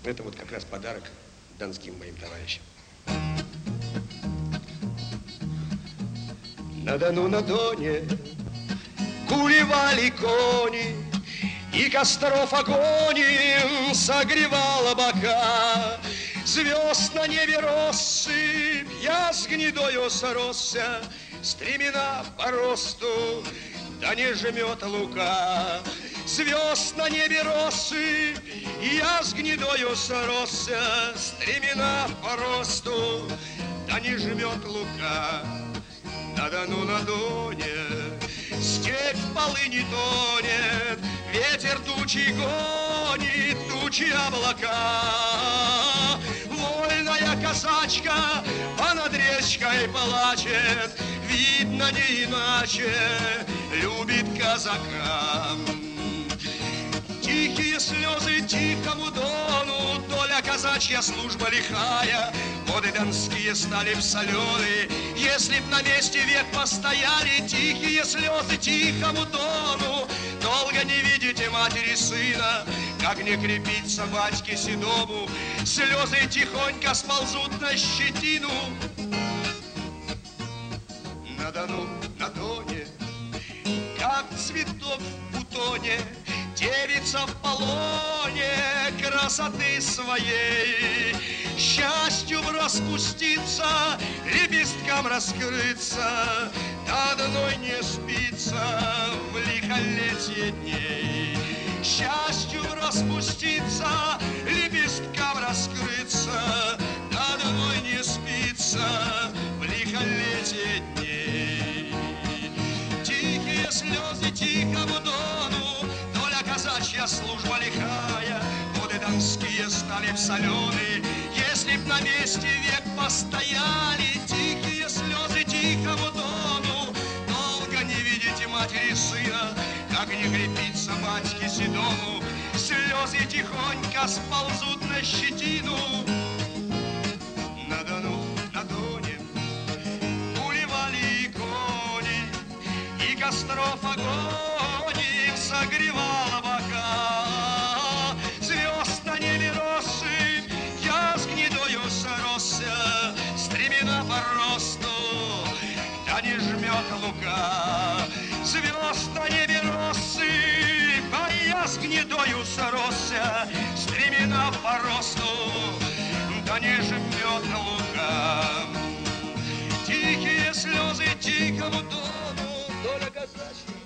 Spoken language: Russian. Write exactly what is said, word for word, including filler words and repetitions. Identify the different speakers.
Speaker 1: Это вот как раз подарок донским моим товарищам. На Дону, на Доне куревали кони, и костров огонь согревала бока. Звезд на небе россыпь, я с гнедою сросся, стремена по росту, да не жмет лука. Звезд на небе россыпь, я с гнедою сросся, стремена по росту, да не жмет лука. На Дону, на Доне степь в полыни тонет, ветер тучи гонит, тучи облака. Вольная казачка понад речкой плачет, видно не иначе любит казака. Тихие слезы тихому Дону, доля казачья служба лихая. Воды донские стали б соленые, если б на месте век постояли. Тихие слезы тихому Дону, долго не видите матери сына, как не крепится батьке седому. Слезы тихонько сползут на щетину. На Дону, на Доне, как цветок в бутоне, девица в полоне красоты своей, счастью распуститься, лепесткам раскрыться, до одной не спится в лихолетие дней. Счастью распуститься, лепесткам раскрыться, до одной не спится в лихолетие дней. Тихие слезы тихому Дону, казачья служба лихая. Воды донские стали б соленые, если б на месте век постояли. Тихие слезы тихому Дону, долго не видите матери сына, как не крепится батьке седому. Слезы тихонько сползут на щетину. На Дону, на Доне куревали кони, и костров огонь согревала бока. Звезд на небе россыпь, я с гнедою сросся, стремена по росту, да не жмет лука. Звезд на небе россыпь, а я с гнедою сросся, стремена по росту, да не жмет лука. Тихие слезы тихому Дону, доля казачья